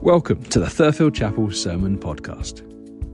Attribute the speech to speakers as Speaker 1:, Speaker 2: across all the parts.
Speaker 1: Welcome to the Thurfield Chapel Sermon Podcast.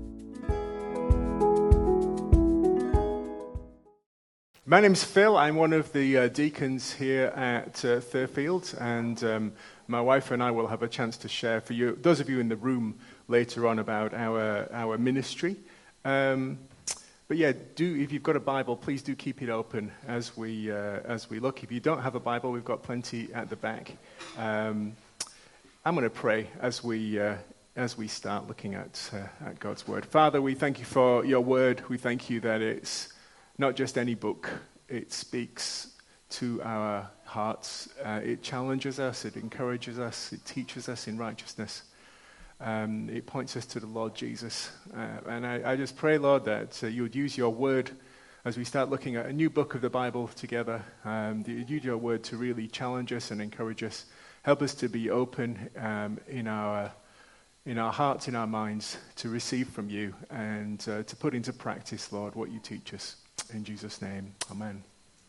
Speaker 2: My name's Phil. I'm one of the deacons here at Thurfield, and my wife and I will have a chance to share for you, those of you in the room later on, about our ministry. But yeah, if you've got a Bible, please do keep it open as we look. If you don't have a Bible, we've got plenty at the back. I'm going to pray as we start looking at God's Word. Father, we thank you for your Word. We thank you that it's not just any book. It speaks to our hearts. It challenges us. It encourages us. It teaches us in righteousness. It points us to the Lord Jesus. And I just pray, Lord, that you would use your Word as we start looking at a new book of the Bible together. That you'd use your Word to really challenge us and encourage us. Help us to be open in our hearts, in our minds, to receive from you and to put into practice, Lord, what you teach us. In Jesus' name, amen.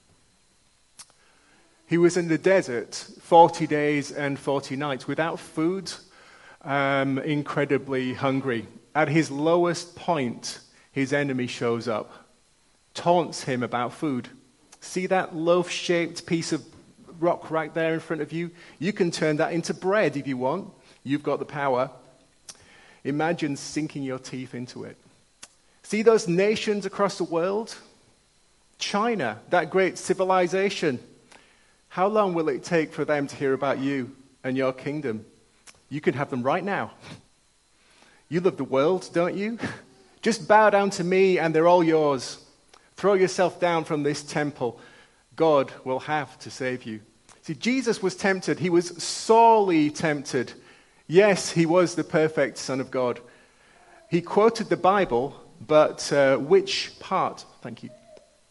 Speaker 2: He was in the desert 40 days and 40 nights without food, incredibly hungry. At his lowest point, his enemy shows up, taunts him about food. See that loaf-shaped piece of rock right there in front of you? You can turn that into bread if you want. You've got the power. Imagine sinking your teeth into it. See those nations across the world? China, that great civilization. How long will it take for them to hear about you and your kingdom? You can have them right now. You love the world, don't you? Just bow down to me and they're all yours. Throw yourself down from this temple. God will have to save you. See, Jesus was tempted. He was sorely tempted. Yes, he was the perfect Son of God. He quoted the Bible, but which part? Thank you.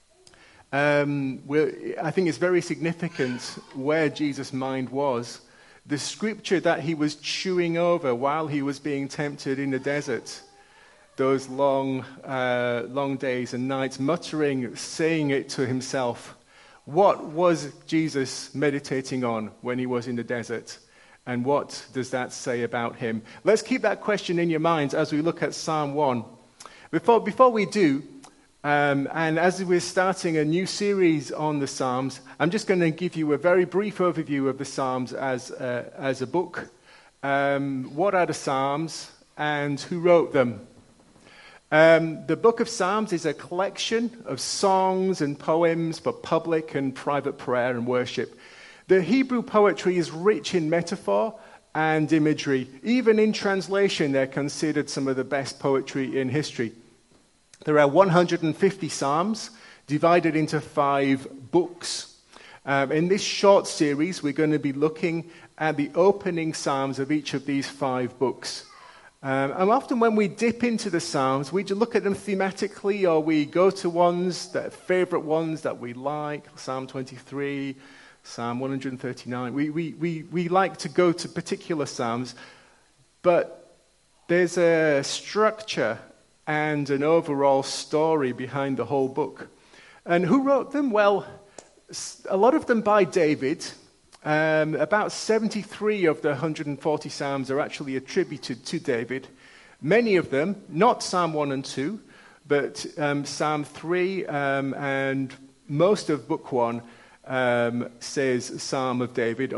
Speaker 2: I think it's very significant where Jesus' mind was. The scripture that he was chewing over while he was being tempted in the desert. Those long days and nights, muttering, saying it to himself. What was Jesus meditating on when he was in the desert? And what does that say about him? Let's keep that question in your minds as we look at Psalm 1. Before we do, and as we're starting a new series on the Psalms, I'm just going to give you a very brief overview of the Psalms as a book. What are the Psalms and who wrote them? The book of Psalms is a collection of songs and poems for public and private prayer and worship. The Hebrew poetry is rich in metaphor and imagery. Even in translation, they're considered some of the best poetry in history. There are 150 psalms divided into 5 books. In this short series, we're going to be looking at the opening psalms of each of these 5 books. And often when we dip into the Psalms, we just look at them thematically, or we go to favorite ones that we like, Psalm 23, Psalm 139. We like to go to particular Psalms, but there's a structure and an overall story behind the whole book. And who wrote them? Well, a lot of them by David. About 73 of the 140 Psalms are actually attributed to David. Many of them, not Psalm 1 and 2, but Psalm 3 and most of Book 1 says Psalm of David.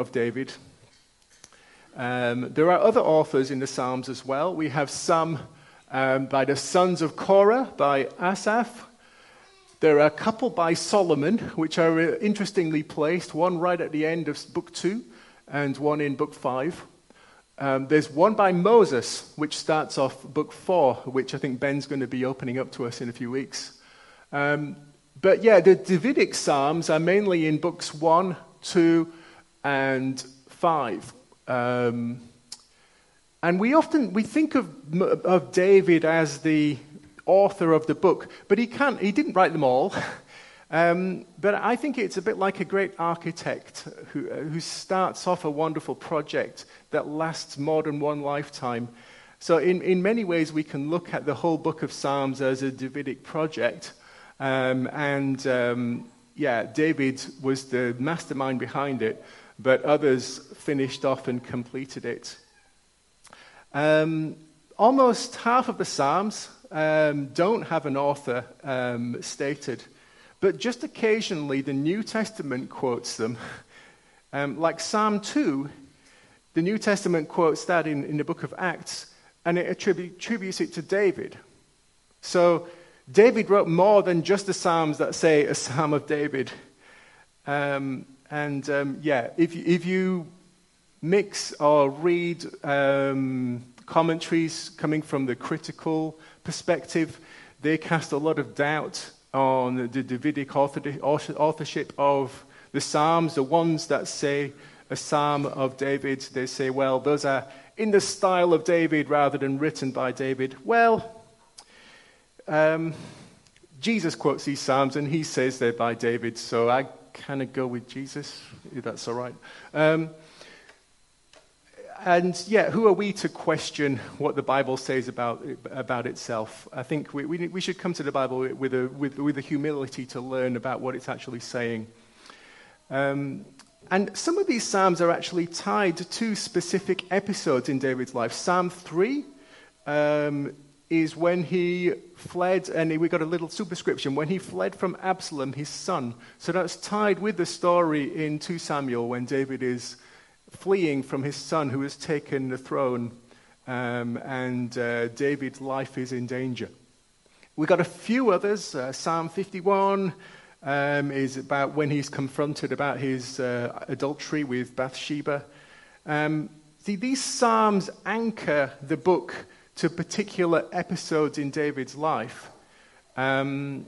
Speaker 2: There are other authors in the Psalms as well. We have some by the sons of Korah, by Asaph. There are a couple by Solomon, which are interestingly placed, one right at the end of Book 2 and one in Book 5. There's one by Moses, which starts off Book 4, which I think Ben's going to be opening up to us in a few weeks. But yeah, the Davidic Psalms are mainly in Books 1, 2, and 5. And we think of David as the author of the book, but he didn't write them all. But I think it's a bit like a great architect who starts off a wonderful project that lasts more than one lifetime. So in many ways we can look at the whole book of Psalms as a Davidic project. David was the mastermind behind it, but others finished off and completed it. Almost half of the Psalms don't have an author stated, but just occasionally the New Testament quotes them. Like Psalm 2, the New Testament quotes that in the book of Acts, and it attributes it to David. So David wrote more than just the Psalms that say a Psalm of David. If you mix or read commentaries coming from the critical perspective, they cast a lot of doubt on the Davidic authorship of the Psalms. The ones that say a Psalm of David, they say, well, those are in the style of David rather than written by David. Well, Jesus quotes these Psalms and he says they're by David, so I kind of go with Jesus, if that's all right. Who are we to question what the Bible says about itself? I think we should come to the Bible with a humility to learn about what it's actually saying. And some of these Psalms are actually tied to specific episodes in David's life. Psalm 3 is when he fled, and we got a little superscription, when he fled from Absalom, his son. So that's tied with the story in 2 Samuel when David is fleeing from his son who has taken the throne, and David's life is in danger. We got a few others. Psalm 51 is about when he's confronted about his adultery with Bathsheba. These Psalms anchor the book to particular episodes in David's life. They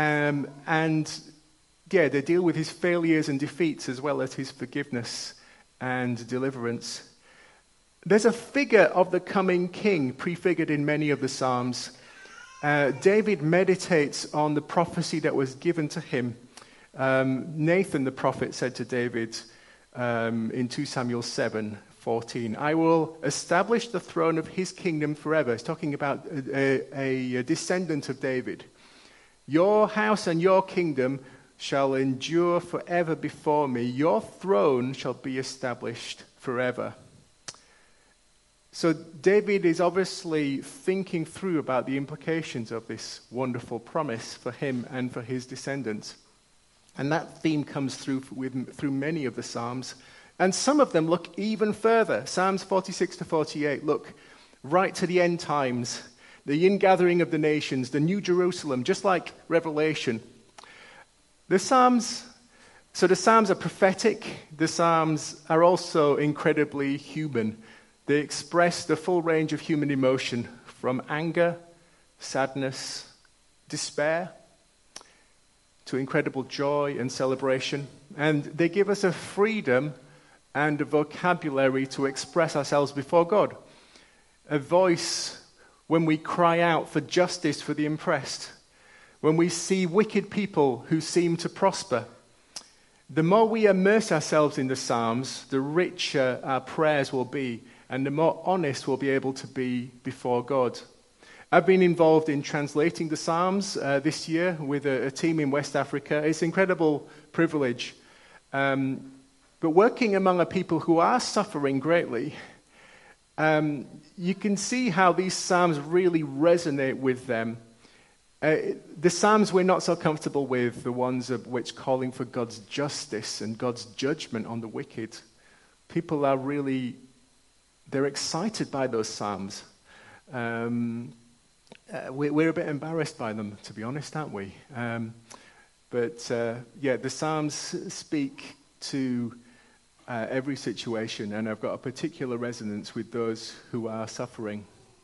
Speaker 2: deal with his failures and defeats as well as his forgiveness and deliverance. There's a figure of the coming king prefigured in many of the Psalms. David meditates on the prophecy that was given to him. Nathan the prophet said to David in 2 Samuel 7:14, I will establish the throne of his kingdom forever. He's talking about a descendant of David. Your house and your kingdom shall endure forever before me. Your throne shall be established forever. So David is obviously thinking through about the implications of this wonderful promise for him and for his descendants. And that theme comes through many of the Psalms. And some of them look even further. Psalms 46 to 48 look right to the end times, the ingathering of the nations, the New Jerusalem, just like Revelation. The Psalms are prophetic. The Psalms are also incredibly human. They express the full range of human emotion, from anger, sadness, despair, to incredible joy and celebration. And they give us a freedom and a vocabulary to express ourselves before God. A voice when we cry out for justice for the oppressed. When we see wicked people who seem to prosper. The more we immerse ourselves in the Psalms, the richer our prayers will be, and the more honest we'll be able to be before God. I've been involved in translating the Psalms this year with a team in West Africa. It's an incredible privilege. But working among a people who are suffering greatly, you can see how these Psalms really resonate with them. The Psalms we're not so comfortable with, the ones of which calling for God's justice and God's judgment on the wicked. People are they're excited by those Psalms. We're a bit embarrassed by them, to be honest, aren't we? The Psalms speak to every situation, and I've got a particular resonance with those who are suffering.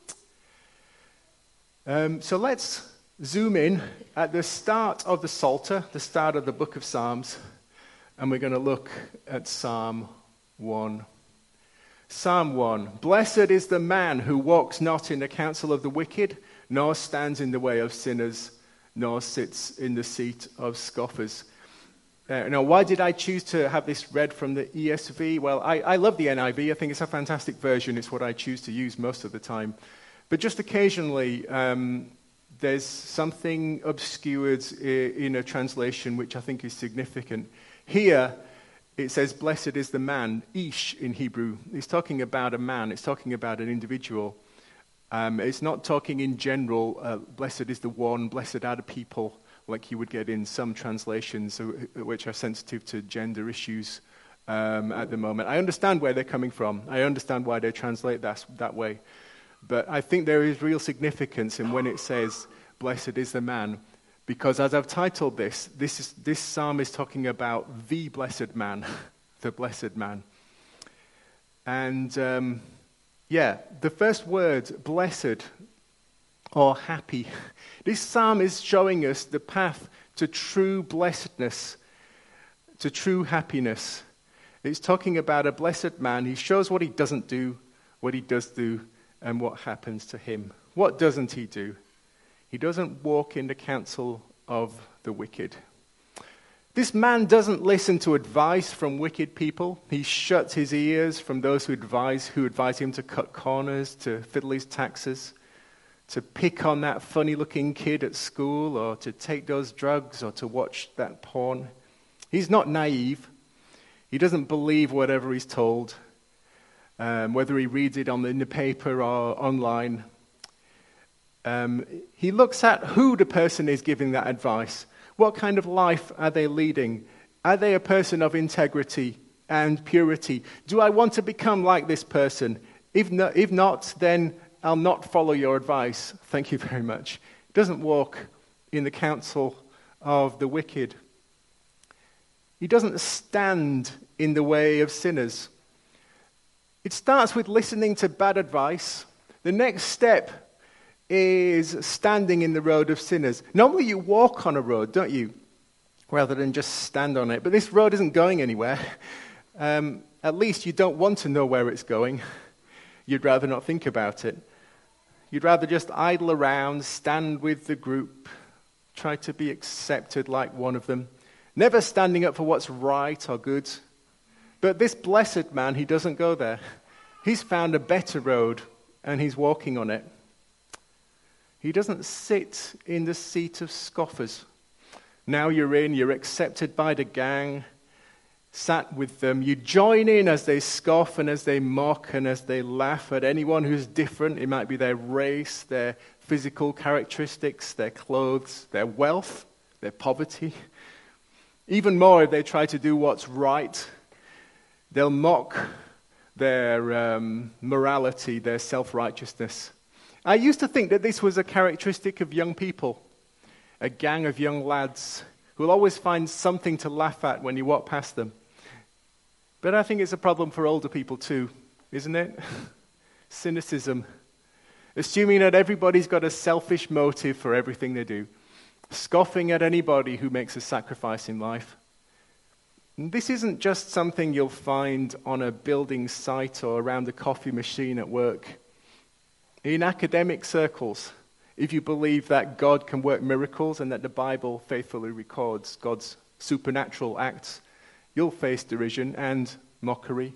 Speaker 2: So let's zoom in at the start of the Psalter, the start of the book of Psalms, and we're going to look at Psalm 1. Psalm 1. Blessed is the man who walks not in the counsel of the wicked, nor stands in the way of sinners, nor sits in the seat of scoffers. Now, why did I choose to have this read from the ESV? Well, I love the NIV. I think it's a fantastic version. It's what I choose to use most of the time. But just occasionally, there's something obscured in a translation which I think is significant. Here, it says, blessed is the man, ish in Hebrew. It's talking about a man. It's talking about an individual. It's not talking in general, blessed is the one, blessed are the people, like you would get in some translations which are sensitive to gender issues at the moment. I understand where they're coming from. I understand why they translate that way. But I think there is real significance in when it says, blessed is the man, because as I've titled this psalm is talking about the blessed man, the blessed man. And the first word, blessed or happy, this psalm is showing us the path to true blessedness, to true happiness. It's talking about a blessed man. He shows what he doesn't do, what he does do, and what happens to him. What doesn't he do? He doesn't walk in the counsel of the wicked. This man doesn't listen to advice from wicked people. He shuts his ears from those who advise him to cut corners, to fiddle his taxes, to pick on that funny-looking kid at school, or to take those drugs, or to watch that porn. He's not naive. He doesn't believe whatever he's told, whether he reads it in the paper or online. He looks at who the person is giving that advice. What kind of life are they leading? Are they a person of integrity and purity? Do I want to become like this person? If not, then I'll not follow your advice. Thank you very much. He doesn't walk in the counsel of the wicked. He doesn't stand in the way of sinners. It starts with listening to bad advice. The next step is standing in the road of sinners. Normally you walk on a road, don't you? Rather than just stand on it. But this road isn't going anywhere. At least you don't want to know where it's going. You'd rather not think about it. You'd rather just idle around, stand with the group, try to be accepted like one of them, never standing up for what's right or good. But this blessed man, he doesn't go there. He's found a better road, and he's walking on it. He doesn't sit in the seat of scoffers. Now you're accepted by the gang, sat with them. You join in as they scoff and as they mock and as they laugh at anyone who's different. It might be their race, their physical characteristics, their clothes, their wealth, their poverty. Even more, if they try to do what's right, they'll mock their morality, their self-righteousness. I used to think that this was a characteristic of young people, a gang of young lads who will always find something to laugh at when you walk past them. But I think it's a problem for older people too, isn't it? Cynicism. Assuming that everybody's got a selfish motive for everything they do. Scoffing at anybody who makes a sacrifice in life. And this isn't just something you'll find on a building site or around a coffee machine at work. In academic circles, if you believe that God can work miracles and that the Bible faithfully records God's supernatural acts, you'll face derision and mockery.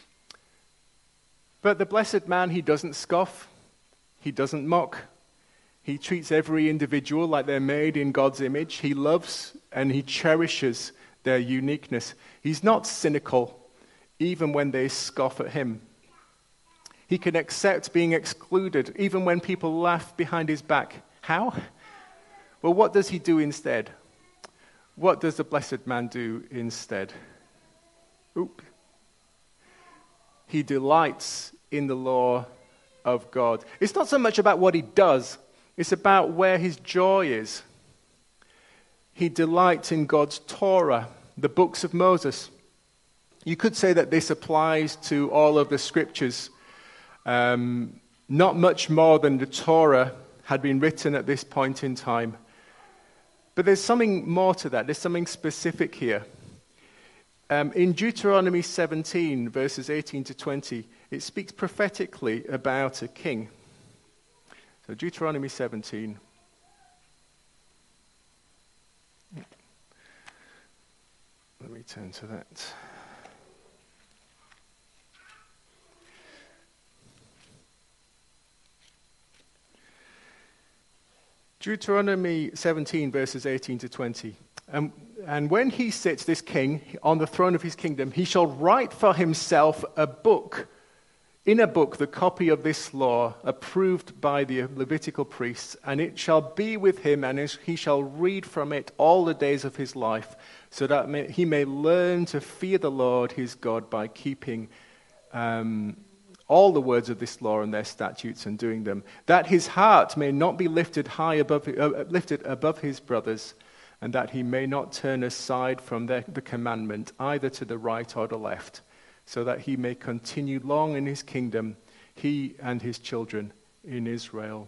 Speaker 2: But the blessed man, he doesn't scoff. He doesn't mock. He treats every individual like they're made in God's image. He loves and he cherishes their uniqueness. He's not cynical, even when they scoff at him. He can accept being excluded, even when people laugh behind his back. How? Well, what does he do instead? What does the blessed man do instead? He delights in the law of God. It's not so much about what he does, it's about where his joy is. He delights in God's Torah, the books of Moses. You could say that this applies to all of the scriptures. Not much more than the Torah had been written at this point in time. But there's something more to that. There's something specific here. In Deuteronomy 17, verses 18 to 20, it speaks prophetically about a king. So Deuteronomy 17. Let me turn to that. Deuteronomy 17, verses 18 to 20. And when he sits, this king, on the throne of his kingdom, he shall write for himself a book. In a book, the copy of this law, approved by the Levitical priests, and it shall be with him, and he shall read from it all the days of his life, so that he may learn to fear the Lord his God by keeping all the words of this law and their statutes and doing them, that his heart may not be lifted above his brothers, and that he may not turn aside from the commandment, either to the right or the left, so that he may continue long in his kingdom, he and his children in Israel.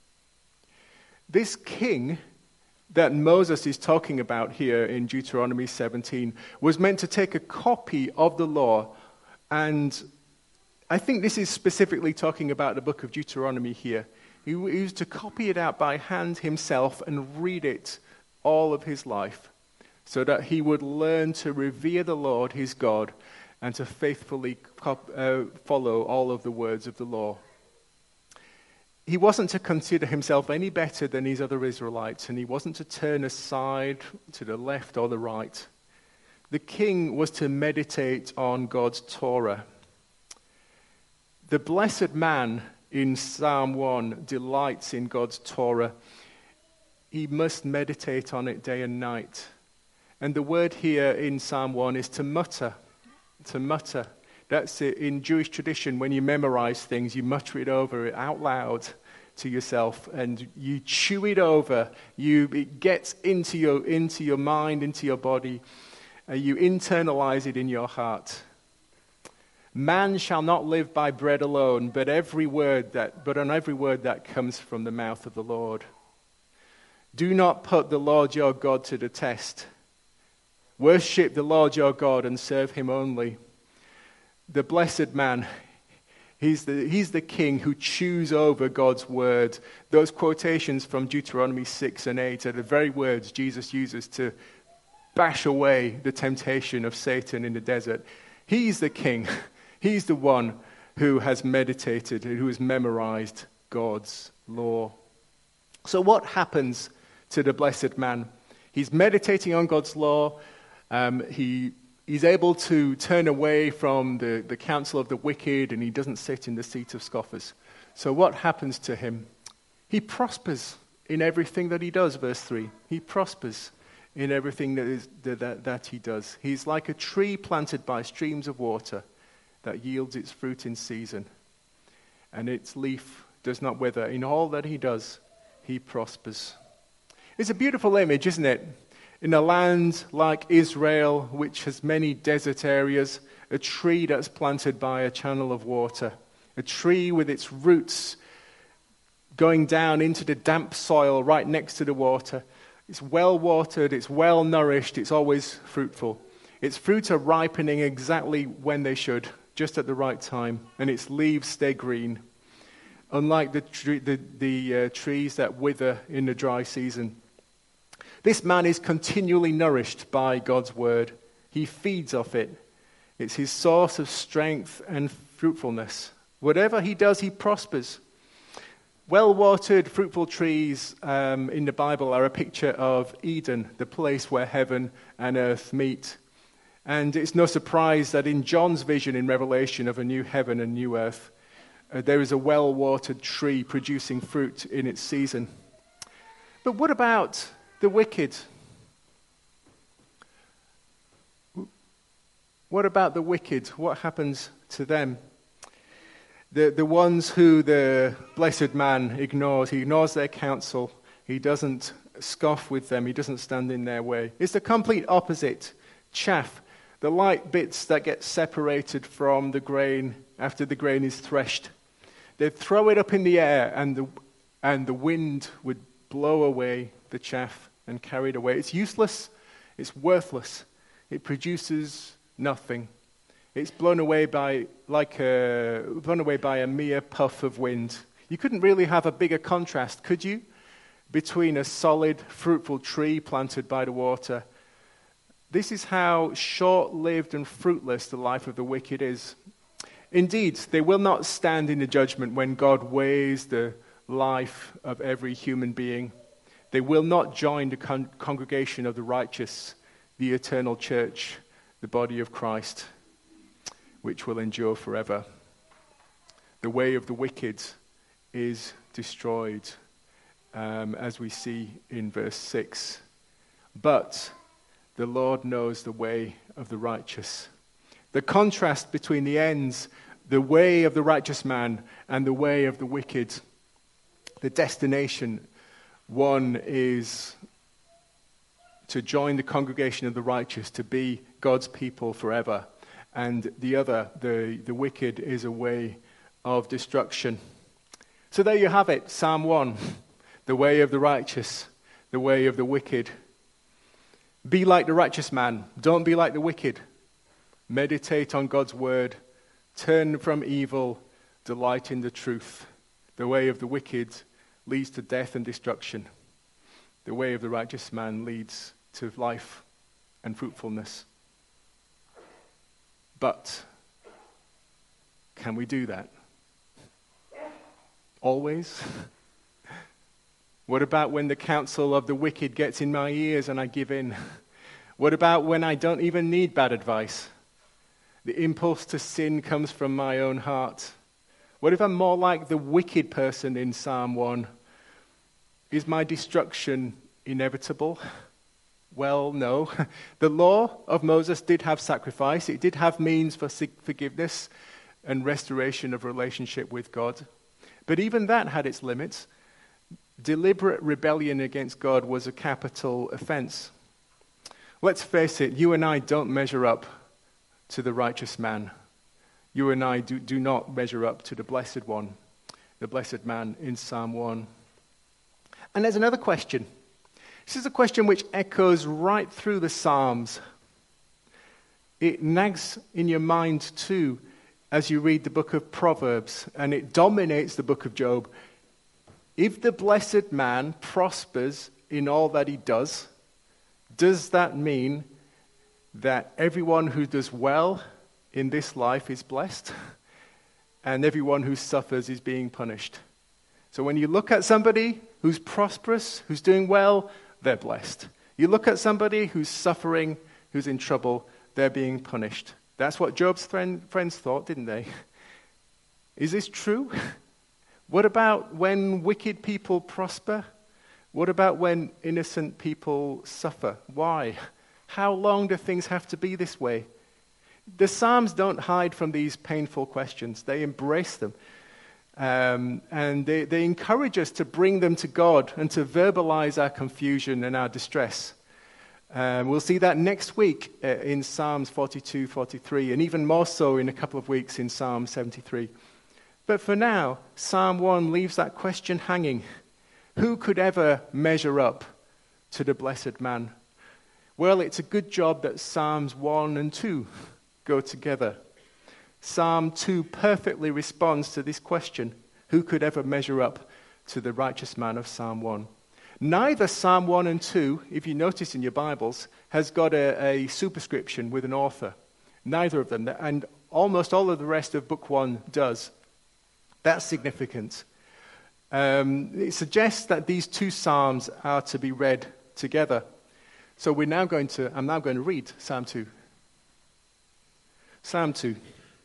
Speaker 2: This king that Moses is talking about here in Deuteronomy 17 was meant to take a copy of the law, and I think this is specifically talking about the book of Deuteronomy here. He was to copy it out by hand himself and read it all of his life, so that he would learn to revere the Lord his God and to faithfully follow all of the words of the law. He wasn't to consider himself any better than these other Israelites, and he wasn't to turn aside to the left or the right. The king was to meditate on God's Torah. The blessed man in Psalm 1 delights in God's Torah. He must meditate on it day and night. And the word here in Psalm 1 is to mutter. To mutter. That's it. In Jewish tradition, when you memorize things, you mutter it over out loud to yourself, and you chew it over. It gets into your mind, into your body. You internalize it in your heart. Man shall not live by bread alone, but on every word that comes from the mouth of the Lord. Do not put the Lord your God to the test. Worship the Lord your God and serve him only. The blessed man, he's the king who chews over God's word. Those quotations from Deuteronomy 6 and 8 are the very words Jesus uses to bash away the temptation of Satan in the desert. He's the king. He's the one who has meditated, who has memorized God's law. So what happens to the blessed man? He's meditating on God's law. He's able to turn away from the counsel of the wicked, and he doesn't sit in the seat of scoffers. So what happens to him? He prospers in everything that he does, verse 3. He prospers in everything that he does. He's like a tree planted by streams of water that yields its fruit in season, and its leaf does not wither. In all that he does, he prospers. It's a beautiful image, isn't it? In a land like Israel, which has many desert areas, a tree that's planted by a channel of water, a tree with its roots going down into the damp soil right next to the water. It's well watered, it's well nourished, it's always fruitful. Its fruits are ripening exactly when they should, just at the right time, and its leaves stay green. Unlike the trees that wither in the dry season. This man is continually nourished by God's word. He feeds off it. It's his source of strength and fruitfulness. Whatever he does, he prospers. Well-watered, fruitful trees in the Bible are a picture of Eden, the place where heaven and earth meet. And it's no surprise that in John's vision in Revelation of a new heaven and new earth, there is a well-watered tree producing fruit in its season. But what about the wicked? What about the wicked? What happens to them? The ones who the blessed man ignores. He ignores their counsel. He doesn't scoff with them. He doesn't stand in their way. It's the complete opposite. Chaff, the light bits that get separated from the grain after the grain is threshed. They'd throw it up in the air, and the wind would blow away the chaff and carry it away. It's useless. It's worthless. It produces nothing. It's blown away by a mere puff of wind. You couldn't really have a bigger contrast, could you, between a solid, fruitful tree planted by the water. This is how short-lived and fruitless the life of the wicked is. Indeed, they will not stand in the judgment when God weighs the life of every human being. They will not join the congregation of the righteous the eternal church, the body of Christ, which will endure forever. The way of the wicked is destroyed, as we see in verse 6. But the Lord knows the way of the righteous. The contrast between the ends, the way of the righteous man and the way of the wicked, the destination, one is to join the congregation of the righteous, to be God's people forever. And the other, the wicked, is a way of destruction. So there you have it, Psalm 1, the way of the righteous, the way of the wicked. Be like the righteous man, don't be like the wicked. Meditate on God's word, turn from evil, delight in the truth. The way of the wicked leads to death and destruction. The way of the righteous man leads to life and fruitfulness. But can we do that? Always? What about when the counsel of the wicked gets in my ears and I give in? What about when I don't even need bad advice? The impulse to sin comes from my own heart. What if I'm more like the wicked person in Psalm 1? Is my destruction inevitable? Well, no. The law of Moses did have sacrifice. It did have means for forgiveness and restoration of relationship with God. But even that had its limits. Deliberate rebellion against God was a capital offense. Let's face it, you and I don't measure up to the righteous man. You and I do not measure up to the blessed one, the blessed man in Psalm 1. And there's another question. This is a question which echoes right through the Psalms. It nags in your mind too as you read the book of Proverbs, and it dominates the book of Job. If the blessed man prospers in all that he does that mean that everyone who does well in this life is blessed, and everyone who suffers is being punished? So when you look at somebody who's prosperous, who's doing well, they're blessed. You look at somebody who's suffering, who's in trouble, they're being punished. That's what Job's friends thought, didn't they? Is this true? What about when wicked people prosper? What about when innocent people suffer? Why? How long do things have to be this way? The Psalms don't hide from these painful questions. They embrace them. And they encourage us to bring them to God and to verbalize our confusion and our distress. We'll see that next week in Psalms 42, 43, and even more so in a couple of weeks in Psalm 73. But for now, Psalm 1 leaves that question hanging. Who could ever measure up to the blessed man? Well, it's a good job that Psalms 1 and 2 go together. Psalm 2 perfectly responds to this question. Who could ever measure up to the righteous man of Psalm 1? Neither Psalm 1 and 2, if you notice in your Bibles, has got a superscription with an author. Neither of them. And almost all of the rest of Book 1 does. That's significant. It suggests that these two Psalms are to be read together. So I'm now going to read Psalm 2. Psalm 2.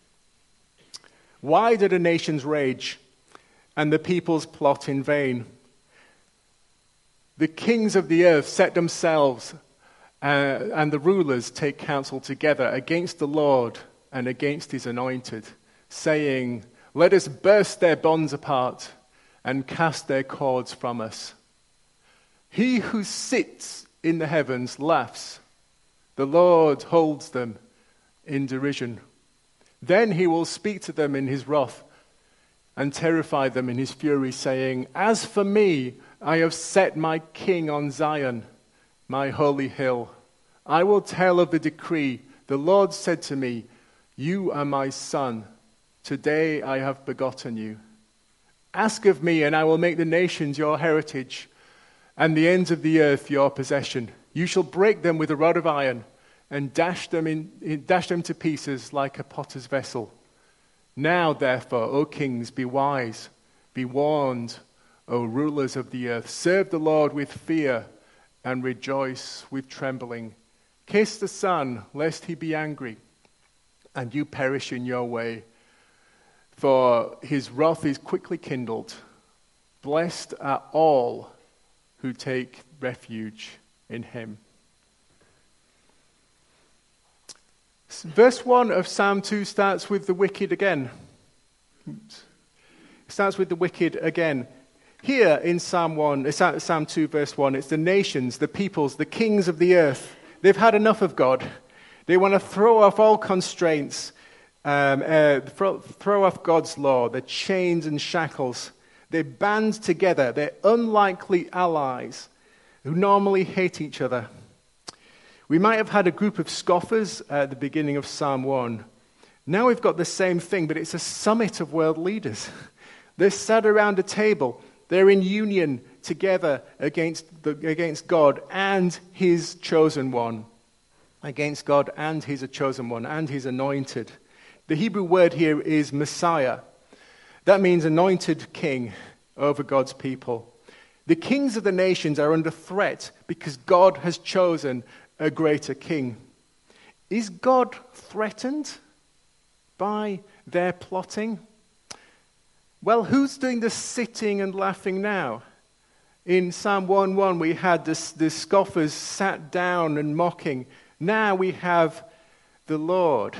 Speaker 2: Why do the nations rage and the peoples plot in vain? The kings of the earth set themselves and the rulers take counsel together against the Lord and against his anointed, saying, let us burst their bonds apart and cast their cords from us. He who sits in the heavens laughs. The Lord holds them in derision. Then he will speak to them in his wrath and terrify them in his fury, saying, as for me, I have set my king on Zion, my holy hill. I will tell of the decree. The Lord said to me, you are my son. Today I have begotten you. Ask of me, and I will make the nations your heritage, and the ends of the earth your possession. You shall break them with a rod of iron, and dash them to pieces like a potter's vessel. Now, therefore, O kings, be wise, be warned, O rulers of the earth. Serve the Lord with fear, and rejoice with trembling. Kiss the Son, lest he be angry, and you perish in your way. For his wrath is quickly kindled. Blessed are all who take refuge in him. Verse 1 of Psalm 2 starts with the wicked again. It starts with the wicked again. Here in Psalm 2 verse 1, it's the nations, the peoples, the kings of the earth. They've had enough of God. They want to throw off all constraints, throw off God's law, the chains and shackles. They band together. They're unlikely allies who normally hate each other. We might have had a group of scoffers at the beginning of Psalm 1. Now we've got the same thing, but it's a summit of world leaders. They're sat around a table. They're in union together against God and his chosen one. Against God and his chosen one and his anointed. The Hebrew word here is Messiah. That means anointed king over God's people. The kings of the nations are under threat because God has chosen a greater king. Is God threatened by their plotting? Well, who's doing the sitting and laughing now? In Psalm 1:1, we had the scoffers sat down and mocking. Now we have the Lord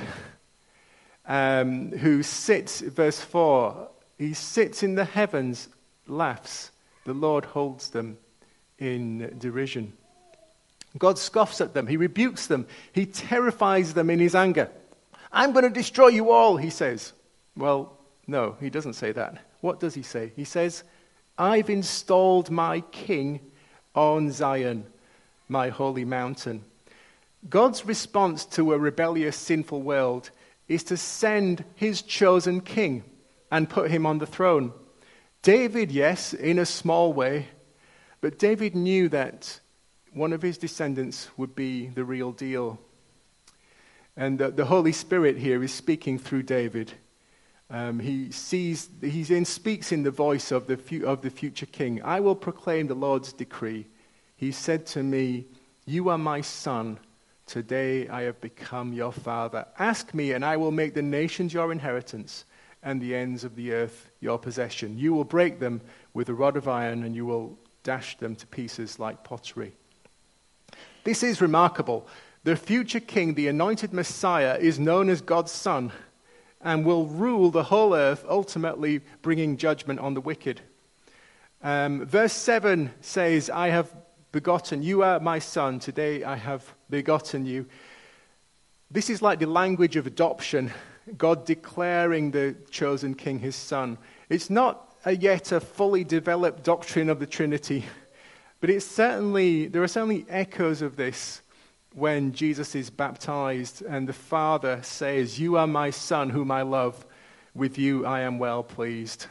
Speaker 2: who sits, verse 4, he sits in the heavens, laughs. The Lord holds them in derision. God scoffs at them. He rebukes them. He terrifies them in his anger. I'm going to destroy you all, he says. Well, no, he doesn't say that. What does he say? He says, I've installed my king on Zion, my holy mountain. God's response to a rebellious, sinful world is to send his chosen king and put him on the throne. David, yes, in a small way, but David knew that one of his descendants would be the real deal. And the Holy Spirit here is speaking through David. He speaks in the voice of the future king. I will proclaim the Lord's decree. He said to me, you are my son. Today I have become your father. Ask me, and I will make the nations your inheritance and the ends of the earth your possession. You will break them with a rod of iron, and you will dash them to pieces like pottery. This is remarkable. The future king, the anointed Messiah, is known as God's son and will rule the whole earth, ultimately bringing judgment on the wicked. Verse 7 says, I have begotten, you are my son, today I have begotten you. This is like the language of adoption, God declaring the chosen king his son. It's not yet a fully developed doctrine of the Trinity, but there are certainly echoes of this when Jesus is baptized and the Father says, you are my son whom I love, with you I am well pleased.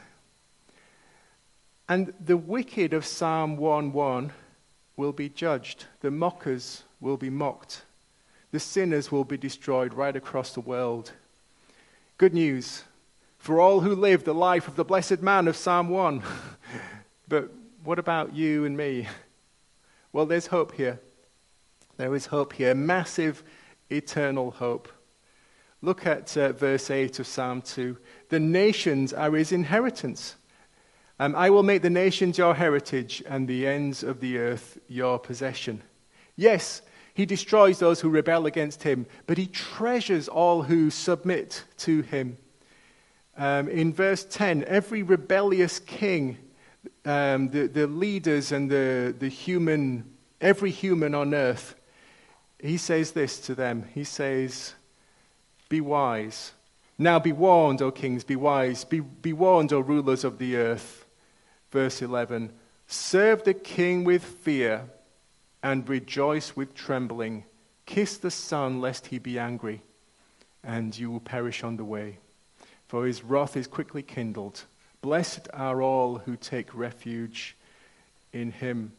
Speaker 2: And the wicked of Psalm 1:1 will be judged. The mockers will be mocked. The sinners will be destroyed right across the world. Good news for all who live the life of the blessed man of Psalm 1. But what about you and me? Well, there's hope here. There is hope here, massive, eternal hope. Look at verse 8 of Psalm 2. The nations are his inheritance. I will make the nations your heritage and the ends of the earth your possession. Yes, he destroys those who rebel against him, but he treasures all who submit to him. In verse 10, every rebellious king, the leaders and every human on earth, he says this to them. He says, be wise. Now be warned, O kings, be wise. Be warned, O rulers of the earth. Verse 11, serve the king with fear and rejoice with trembling. Kiss the Son, lest he be angry, and you will perish on the way. For his wrath is quickly kindled. Blessed are all who take refuge in him.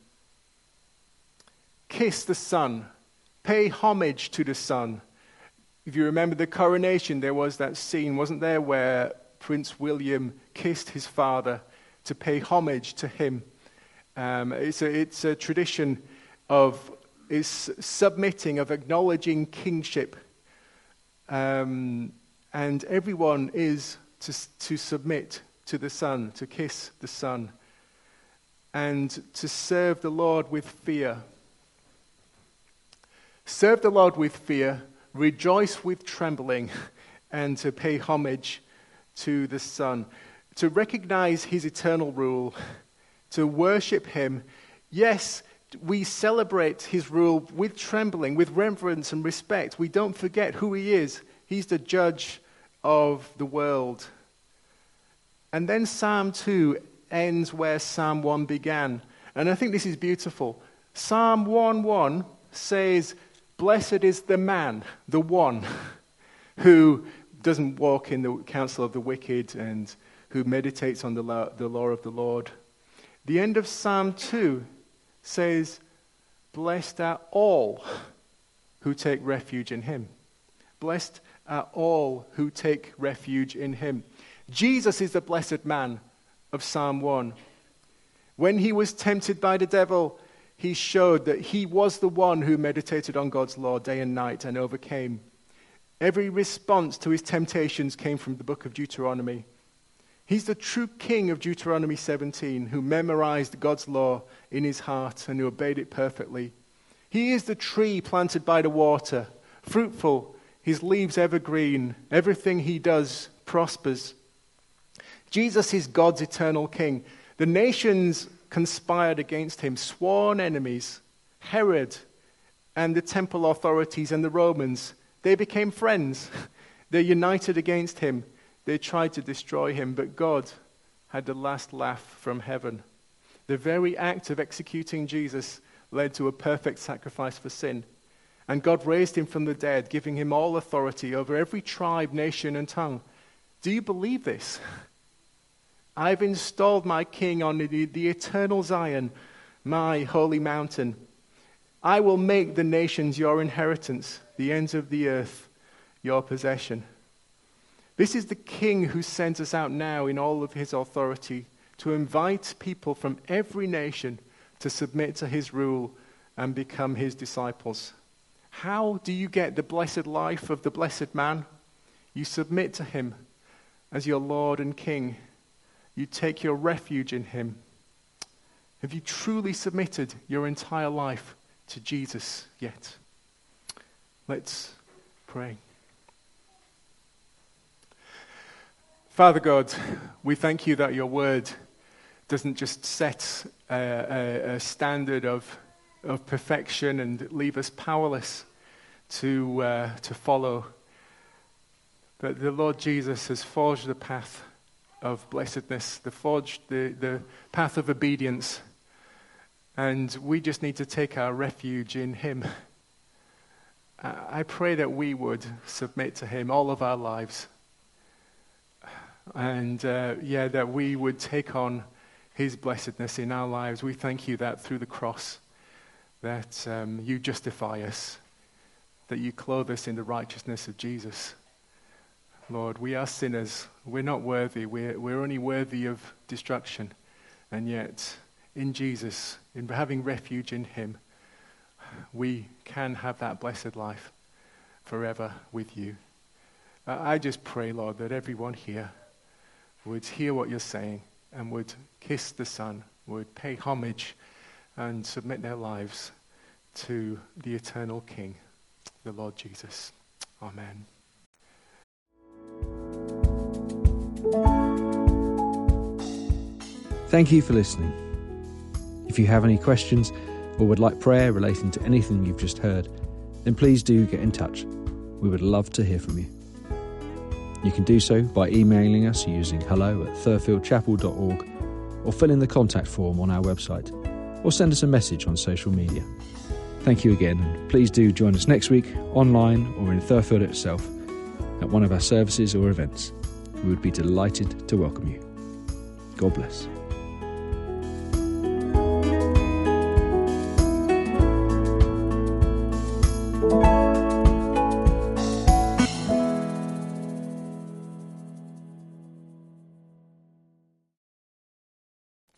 Speaker 2: Kiss the Son. Pay homage to the Son. If you remember the coronation, there was that scene, wasn't there, where Prince William kissed his father to pay homage to him. It's a tradition of is submitting, of acknowledging kingship. And everyone is to submit to the Son, to kiss the Son, and to serve the Lord with fear. Serve the Lord with fear, rejoice with trembling, and to pay homage to the Son. To recognize his eternal rule, to worship him. Yes, we celebrate his rule with trembling, with reverence and respect. We don't forget who he is. He's the judge of the world. And then Psalm 2 ends where Psalm 1 began. And I think this is beautiful. Psalm 1:1 says, "Blessed is the man, the one, who doesn't walk in the counsel of the wicked and who meditates on the law of the Lord." The end of Psalm 2 says, "Blessed are all who take refuge in him." Blessed are all who take refuge in him. Jesus is the blessed man of Psalm 1. When he was tempted by the devil, he showed that he was the one who meditated on God's law day and night and overcame. Every response to his temptations came from the book of Deuteronomy. He's the true king of Deuteronomy 17, who memorized God's law in his heart and who obeyed it perfectly. He is the tree planted by the water, fruitful, his leaves evergreen. Everything he does prospers. Jesus is God's eternal king. The nations conspired against him, sworn enemies. Herod and the temple authorities and the Romans, they became friends. They united against him. They tried to destroy him, but God had the last laugh from heaven. The very act of executing Jesus led to a perfect sacrifice for sin. And God raised him from the dead, giving him all authority over every tribe, nation, and tongue. Do you believe this? I've installed my king on the eternal Zion, my holy mountain. I will make the nations your inheritance, the ends of the earth your possession. This is the king who sends us out now in all of his authority to invite people from every nation to submit to his rule and become his disciples. How do you get the blessed life of the blessed man? You submit to him as your Lord and King. You take your refuge in him. Have you truly submitted your entire life to Jesus yet? Let's pray. Father God, we thank you that your word doesn't just set a standard of perfection and leave us powerless to follow. But the Lord Jesus has forged the path of blessedness, the path of obedience. And we just need to take our refuge in him. I pray that we would submit to him all of our lives. And that we would take on his blessedness in our lives. We thank you that through the cross, that you justify us, that you clothe us in the righteousness of Jesus. Lord, we are sinners. We're not worthy. We're only worthy of destruction. And yet, in Jesus, in having refuge in him, we can have that blessed life forever with you. I just pray, Lord, that everyone here would hear what you're saying and would kiss the Son, would pay homage and submit their lives to the eternal King, the Lord Jesus. Amen.
Speaker 1: Thank you for listening. If you have any questions or would like prayer relating to anything you've just heard, then please do get in touch. We would love to hear from you. You can do so by emailing us using hello@thurfieldchapel.org, or fill in the contact form on our website, or send us a message on social media. Thank you again, and please do join us next week online or in Thurfield itself at one of our services or events. We would be delighted to welcome you. God bless.